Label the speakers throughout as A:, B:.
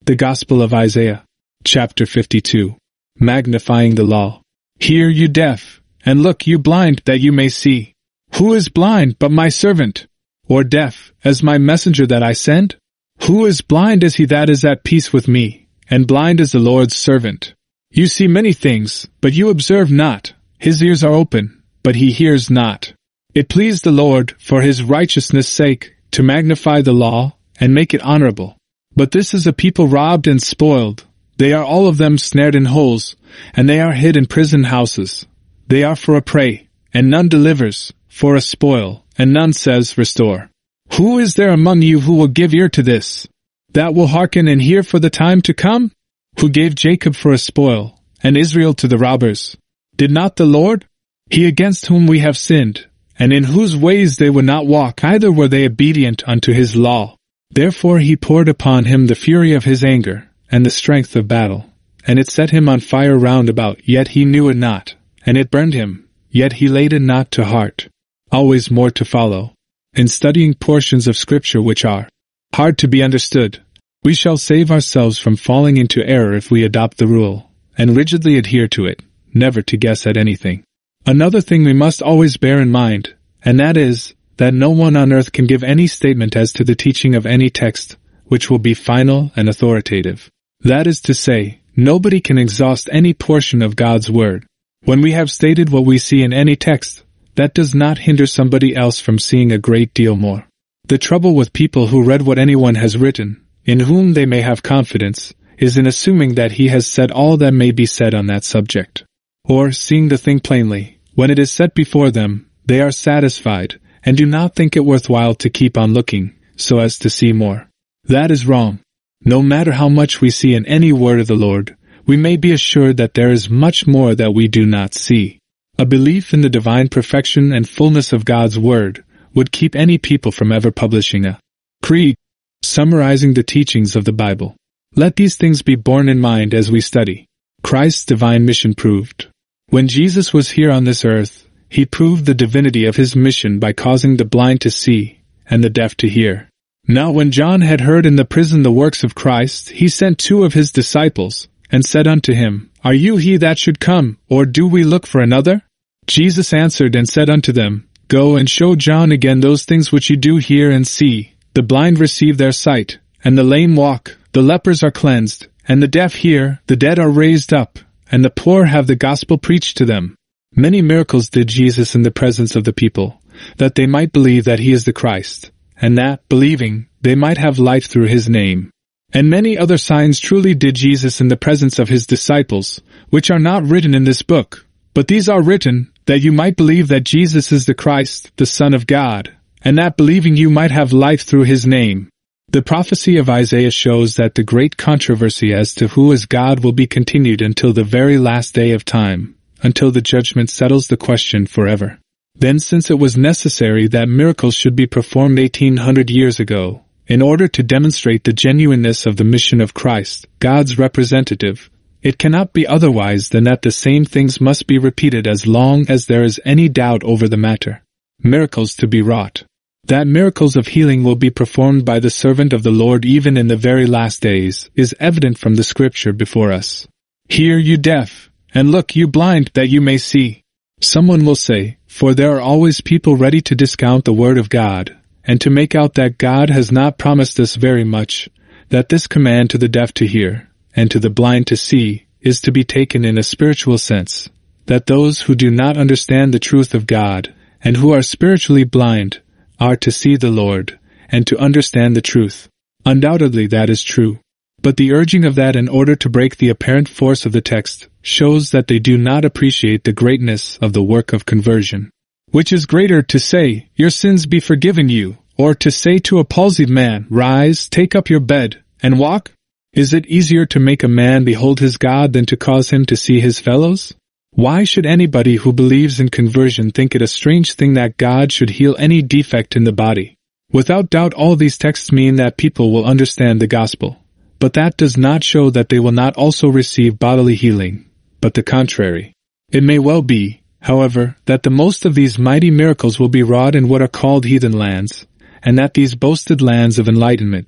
A: The Gospel of Isaiah, chapter 52. Magnifying the law. Hear, you deaf, and look, you blind, that you may see. Who is blind but my servant? Or deaf, as my messenger that I send? Who is blind as he that is at peace with me, and blind as the Lord's servant? You see many things, but you observe not. His ears are open, but he hears not. It pleased the Lord, for his righteousness' sake, to magnify the law, and make it honorable. But this is a people robbed and spoiled. They are all of them snared in holes, and they are hid in prison houses. They are for a prey, and none delivers, for a spoil, and none says, Restore. Who is there among you who will give ear to this, that will hearken and hear for the time to come? Who gave Jacob for a spoil, and Israel to the robbers? Did not the Lord? He against whom we have sinned, and in whose ways they would not walk, either were they obedient unto his law. Therefore he poured upon him the fury of his anger, and the strength of battle. And it set him on fire round about, yet he knew it not. And it burned him, yet he laid it not to heart. Always more to follow. In studying portions of Scripture which are hard to be understood, we shall save ourselves from falling into error if we adopt the rule, and rigidly adhere to it, never to guess at anything. Another thing we must always bear in mind, and that is, that no one on earth can give any statement as to the teaching of any text, which will be final and authoritative. That is to say, nobody can exhaust any portion of God's Word. When we have stated what we see in any text, that does not hinder somebody else from seeing a great deal more. The trouble with people who read what anyone has written, in whom they may have confidence, is in assuming that he has said all that may be said on that subject. Or, seeing the thing plainly, when it is set before them, they are satisfied, and do not think it worthwhile to keep on looking, so as to see more. That is wrong. No matter how much we see in any word of the Lord, we may be assured that there is much more that we do not see. A belief in the divine perfection and fullness of God's Word would keep any people from ever publishing a creed, summarizing the teachings of the Bible. Let these things be borne in mind as we study. Christ's divine mission proved. When Jesus was here on this earth, he proved the divinity of his mission by causing the blind to see, and the deaf to hear. Now when John had heard in the prison the works of Christ, he sent 2 of his disciples, and said unto him, Are you he that should come, or do we look for another? Jesus answered and said unto them, Go and show John again those things which you do hear and see. The blind receive their sight, and the lame walk, the lepers are cleansed, and the deaf hear, the dead are raised up, and the poor have the gospel preached to them. Many miracles did Jesus in the presence of the people, that they might believe that he is the Christ, and that, believing, they might have life through his name. And many other signs truly did Jesus in the presence of his disciples, which are not written in this book, but these are written, that you might believe that Jesus is the Christ, the Son of God, and that believing you might have life through his name. The prophecy of Isaiah shows that the great controversy as to who is God will be continued until the very last day of time, until the judgment settles the question forever. Then, since it was necessary that miracles should be performed 1800 years ago, in order to demonstrate the genuineness of the mission of Christ, God's representative, it cannot be otherwise than that the same things must be repeated as long as there is any doubt over the matter. Miracles to be wrought. That miracles of healing will be performed by the servant of the Lord even in the very last days is evident from the Scripture before us. Hear, you deaf, and look, you blind, that you may see. Someone will say, for there are always people ready to discount the Word of God, and to make out that God has not promised us very much, that this command to the deaf to hear, and to the blind to see, is to be taken in a spiritual sense, that those who do not understand the truth of God, and who are spiritually blind, are to see the Lord, and to understand the truth. Undoubtedly that is true. But the urging of that in order to break the apparent force of the text shows that they do not appreciate the greatness of the work of conversion. Which is greater, to say, your sins be forgiven you, or to say to a palsied man, rise, take up your bed, and walk? Is it easier to make a man behold his God than to cause him to see his fellows? Why should anybody who believes in conversion think it a strange thing that God should heal any defect in the body? Without doubt all these texts mean that people will understand the gospel. But that does not show that they will not also receive bodily healing, but the contrary. It may well be, however, that the most of these mighty miracles will be wrought in what are called heathen lands, and that these boasted lands of enlightenment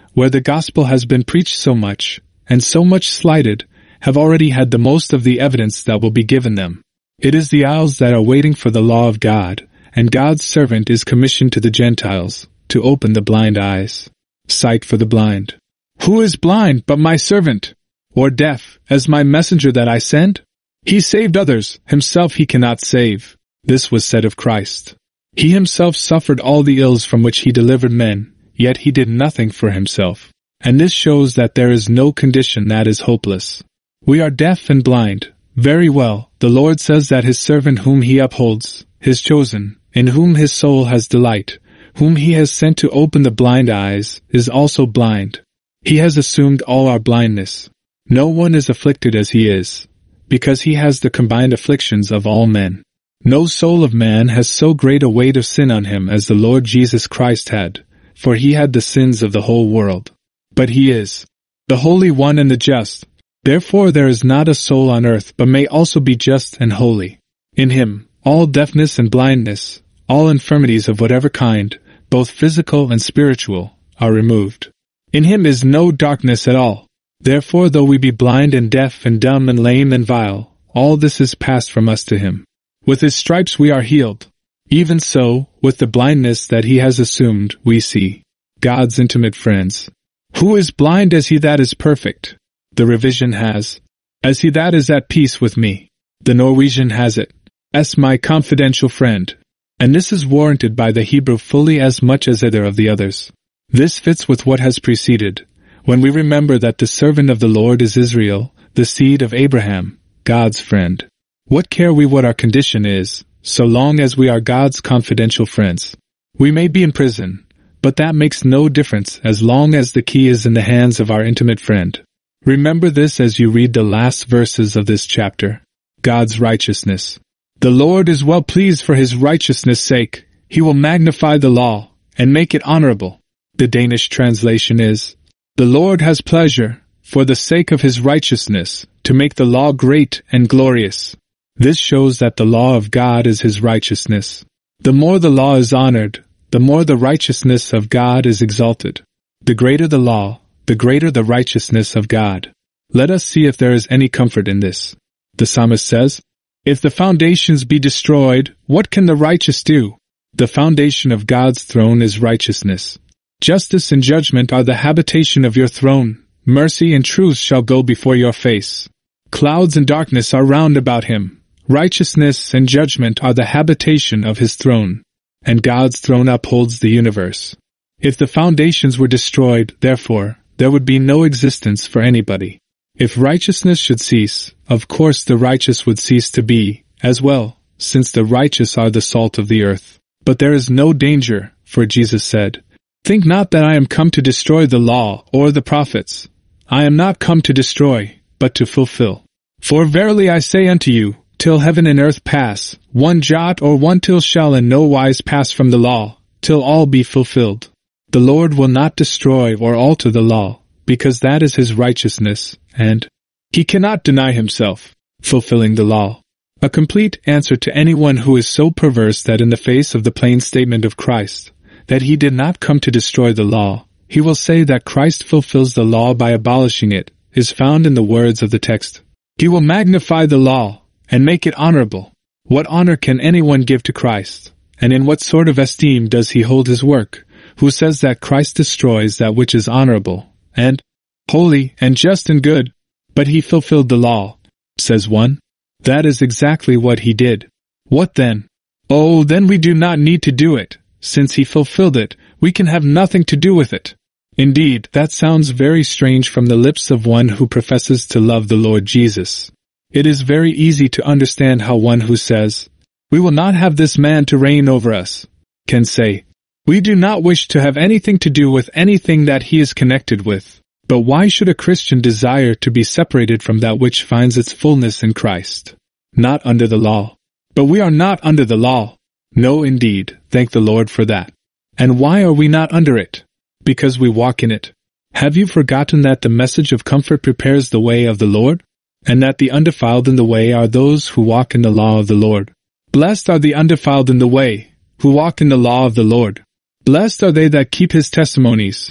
A: where the gospel has been preached so much, and so much slighted, have already had the most of the evidence that will be given them. It is the isles that are waiting for the law of God, and God's servant is commissioned to the Gentiles, to open the blind eyes. Sight for the blind. Who is blind but my servant? Or deaf, as my messenger that I send? He saved others, himself he cannot save. This was said of Christ. He himself suffered all the ills from which he delivered men, yet he did nothing for himself. And this shows that there is no condition that is hopeless. We are deaf and blind. Very well, the Lord says that his servant whom he upholds, his chosen, in whom his soul has delight, whom he has sent to open the blind eyes, is also blind. He has assumed all our blindness. No one is afflicted as he is, because he has the combined afflictions of all men. No soul of man has so great a weight of sin on him as the Lord Jesus Christ had, for he had the sins of the whole world. But he is the Holy One and the Just. Therefore there is not a soul on earth but may also be just and holy. In him, all deafness and blindness, all infirmities of whatever kind, both physical and spiritual, are removed. In him is no darkness at all. Therefore though we be blind and deaf and dumb and lame and vile, all this is passed from us to him. With his stripes we are healed. Even so, with the blindness that he has assumed, we see. God's intimate friends. Who is blind as he that is perfect? The revision has, as he that is at peace with me. The Norwegian has it, as my confidential friend. And this is warranted by the Hebrew fully as much as either of the others. This fits with what has preceded, when we remember that the servant of the Lord is Israel, the seed of Abraham, God's friend. What care we what our condition is, so long as we are God's confidential friends? We may be in prison, but that makes no difference as long as the key is in the hands of our intimate friend. Remember this as you read the last verses of this chapter. God's righteousness. The Lord is well pleased for his righteousness' sake. He will magnify the law and make it honorable. The Danish translation is, the Lord has pleasure, for the sake of his righteousness, to make the law great and glorious. This shows that the law of God is his righteousness. The more the law is honored, the more the righteousness of God is exalted. The greater the law, the greater the righteousness of God. Let us see if there is any comfort in this. The psalmist says, if the foundations be destroyed, what can the righteous do? The foundation of God's throne is righteousness. Justice and judgment are the habitation of your throne. Mercy and truth shall go before your face. Clouds and darkness are round about him. Righteousness and judgment are the habitation of his throne. And God's throne upholds the universe. If the foundations were destroyed, therefore, there would be no existence for anybody. If righteousness should cease, of course the righteous would cease to be, as well, since the righteous are the salt of the earth. But there is no danger, for Jesus said, think not that I am come to destroy the law or the prophets. I am not come to destroy, but to fulfill. For verily I say unto you, till heaven and earth pass, one jot or one tittle shall in no wise pass from the law, till all be fulfilled. The Lord will not destroy or alter the law, because that is his righteousness, and he cannot deny himself, fulfilling the law. A complete answer to anyone who is so perverse that in the face of the plain statement of Christ, that he did not come to destroy the law, he will say that Christ fulfills the law by abolishing it, is found in the words of the text. He will magnify the law, and make it honorable. What honor can anyone give to Christ? And in what sort of esteem does he hold his work, who says that Christ destroys that which is honorable, and holy, and just and good? But he fulfilled the law, says one. That is exactly what he did. What then? Oh, then we do not need to do it. Since he fulfilled it, we can have nothing to do with it. Indeed, that sounds very strange from the lips of one who professes to love the Lord Jesus. It is very easy to understand how one who says, we will not have this man to reign over us, can say, we do not wish to have anything to do with anything that he is connected with. But why should a Christian desire to be separated from that which finds its fullness in Christ? Not under the law. But we are not under the law. No, indeed, thank the Lord for that. And why are we not under it? Because we walk in it. Have you forgotten that the message of comfort prepares the way of the Lord? And that the undefiled in the way are those who walk in the law of the Lord. Blessed are the undefiled in the way, who walk in the law of the Lord. Blessed are they that keep his testimonies,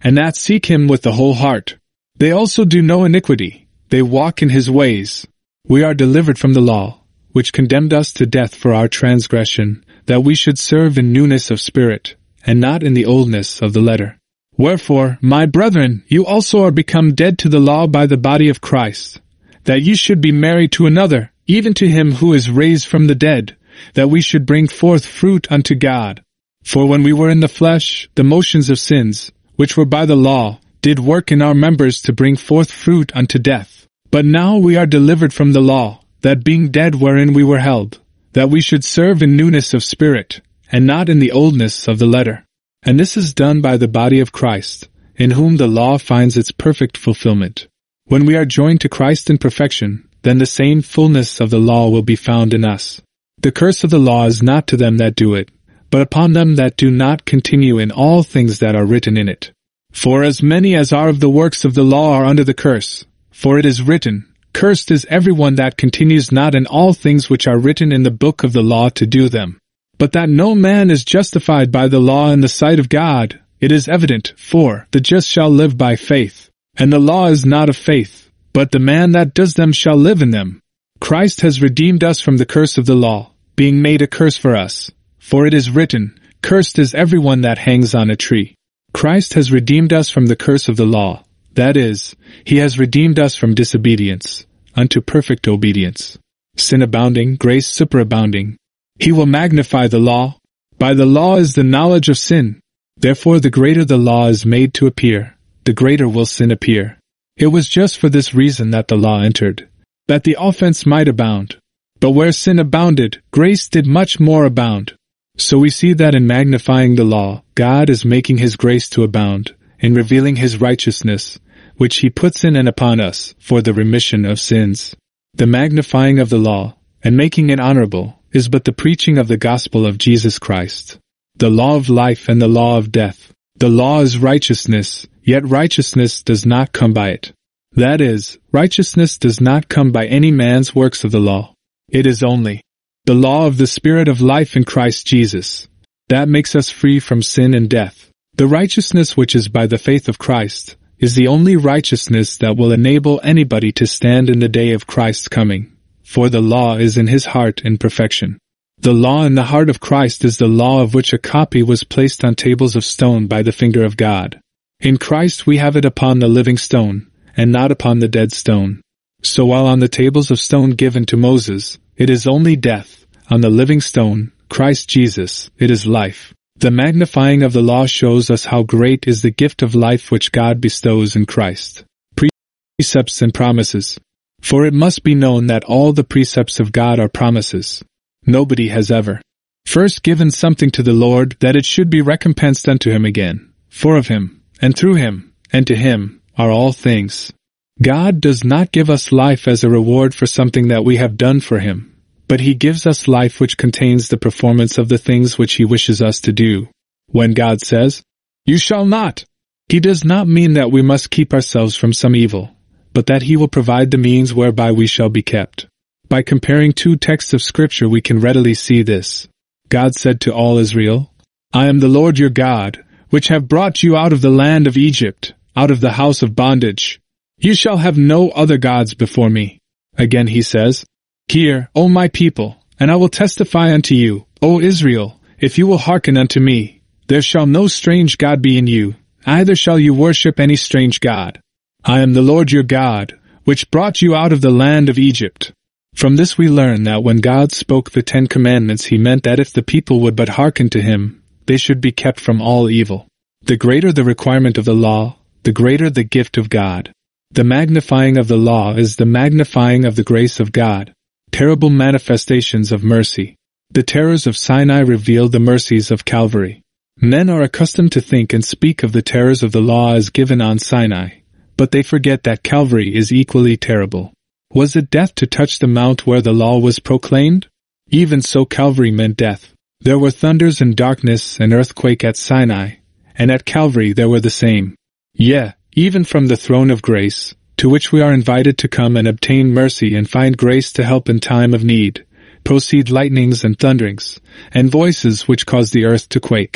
A: and that seek him with the whole heart. They also do no iniquity, they walk in his ways. We are delivered from the law, which condemned us to death for our transgression, that we should serve in newness of spirit, and not in the oldness of the letter. Wherefore, my brethren, you also are become dead to the law by the body of Christ, that you should be married to another, even to him who is raised from the dead, that we should bring forth fruit unto God. For when we were in the flesh, the motions of sins, which were by the law, did work in our members to bring forth fruit unto death. But now we are delivered from the law, that being dead wherein we were held, that we should serve in newness of spirit, and not in the oldness of the letter. And this is done by the body of Christ, in whom the law finds its perfect fulfillment. When we are joined to Christ in perfection, then the same fullness of the law will be found in us. The curse of the law is not to them that do it, but upon them that do not continue in all things that are written in it. For as many as are of the works of the law are under the curse. For it is written, Cursed is everyone that continues not in all things which are written in the book of the law to do them. But that no man is justified by the law in the sight of God, it is evident, for the just shall live by faith. And the law is not of faith, but the man that does them shall live in them. Christ has redeemed us from the curse of the law, being made a curse for us. For it is written, Cursed is everyone that hangs on a tree. Christ has redeemed us from the curse of the law, that is, he has redeemed us from disobedience, unto perfect obedience. Sin abounding, grace superabounding. He will magnify the law. By the law is the knowledge of sin. Therefore the greater the law is made to appear, the greater will sin appear. It was just for this reason that the law entered, that the offense might abound. But where sin abounded, grace did much more abound. So we see that in magnifying the law, God is making his grace to abound, in revealing his righteousness, which he puts in and upon us, for the remission of sins. The magnifying of the law, and making it honorable, is but the preaching of the gospel of Jesus Christ. The law of life and the law of death. The law is righteousness, yet righteousness does not come by it. That is, righteousness does not come by any man's works of the law. It is only the law of the Spirit of life in Christ Jesus. That makes us free from sin and death. The righteousness which is by the faith of Christ is the only righteousness that will enable anybody to stand in the day of Christ's coming. For the law is in his heart in perfection. The law in the heart of Christ is the law of which a copy was placed on tables of stone by the finger of God. In Christ we have it upon the living stone, and not upon the dead stone. So while on the tables of stone given to Moses, it is only death, on the living stone, Christ Jesus, it is life. The magnifying of the law shows us how great is the gift of life which God bestows in Christ. Precepts and promises. For it must be known that all the precepts of God are promises. Nobody has ever first given something to the Lord that it should be recompensed unto him again. For of him, and through him, and to him, are all things. God does not give us life as a reward for something that we have done for him, but he gives us life which contains the performance of the things which he wishes us to do. When God says, "You shall not," he does not mean that we must keep ourselves from some evil, but that he will provide the means whereby we shall be kept. By comparing two texts of Scripture we can readily see this. God said to all Israel, "I am the Lord your God, which have brought you out of the land of Egypt, out of the house of bondage. You shall have no other gods before me." Again he says, "Hear, O my people, and I will testify unto you, O Israel, if you will hearken unto me, there shall no strange god be in you, neither shall you worship any strange god. I am the Lord your God, which brought you out of the land of Egypt." From this we learn that when God spoke the 10 Commandments he meant that if the people would but hearken to him, they should be kept from all evil. The greater the requirement of the law, the greater the gift of God. The magnifying of the law is the magnifying of the grace of God. Terrible manifestations of mercy. The terrors of Sinai reveal the mercies of Calvary. Men are accustomed to think and speak of the terrors of the law as given on Sinai, but they forget that Calvary is equally terrible. Was it death to touch the mount where the law was proclaimed? Even so Calvary meant death. There were thunders and darkness and earthquake at Sinai, and at Calvary there were the same. Yea, even from the throne of grace, to which we are invited to come and obtain mercy and find grace to help in time of need, proceed lightnings and thunderings, and voices which cause the earth to quake.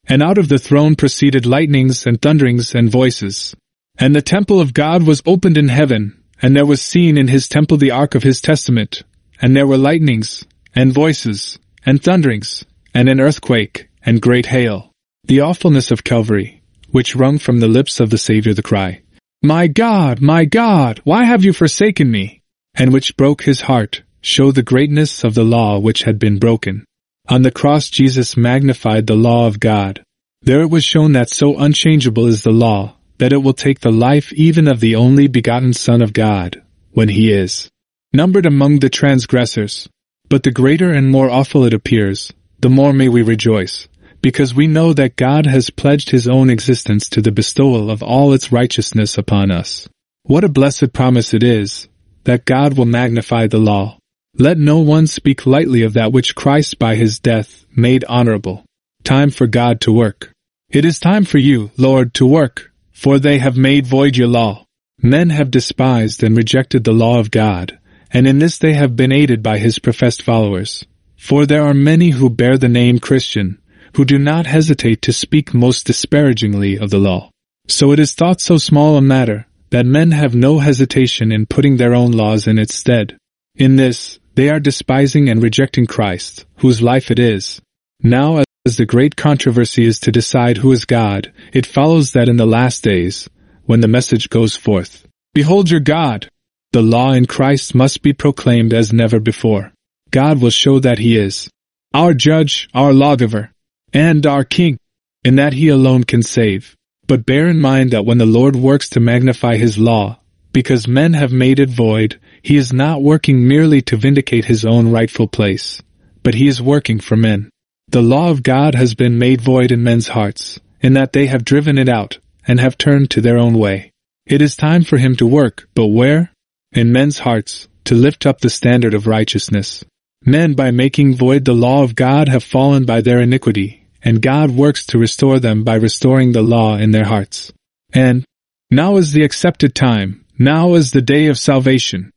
A: And out of the throne proceeded lightnings and thunderings and voices. And the temple of God was opened in heaven, and there was seen in his temple the ark of his testament, and there were lightnings, and voices, and thunderings, and an earthquake, and great hail. The awfulness of Calvary, which wrung from the lips of the Savior the cry, my God, why have you forsaken me? And which broke his heart, show the greatness of the law which had been broken. On the cross Jesus magnified the law of God. There it was shown that so unchangeable is the law, that it will take the life even of the only begotten Son of God, when he is numbered among the transgressors. But the greater and more awful it appears, the more may we rejoice, because we know that God has pledged his own existence to the bestowal of all its righteousness upon us. What a blessed promise it is, that God will magnify the law. Let no one speak lightly of that which Christ by his death made honorable. Time for God to work. It is time for you, Lord, to work, for they have made void your law. Men have despised and rejected the law of God, and in this they have been aided by his professed followers. For there are many who bear the name Christian, who do not hesitate to speak most disparagingly of the law. So it is thought so small a matter, that men have no hesitation in putting their own laws in its stead. In this, they are despising and rejecting Christ, whose life it is. Now, as the great controversy is to decide who is God, it follows that in the last days, when the message goes forth, behold your God, the law in Christ must be proclaimed as never before. God will show that he is our judge, our lawgiver, and our king, in that he alone can save. But bear in mind that when the Lord works to magnify his law, because men have made it void, he is not working merely to vindicate his own rightful place, but he is working for men. The law of God has been made void in men's hearts, in that they have driven it out, and have turned to their own way. It is time for him to work, but where? In men's hearts, to lift up the standard of righteousness. Men, by making void the law of God, have fallen by their iniquity, and God works to restore them by restoring the law in their hearts. And now is the accepted time, now is the day of salvation.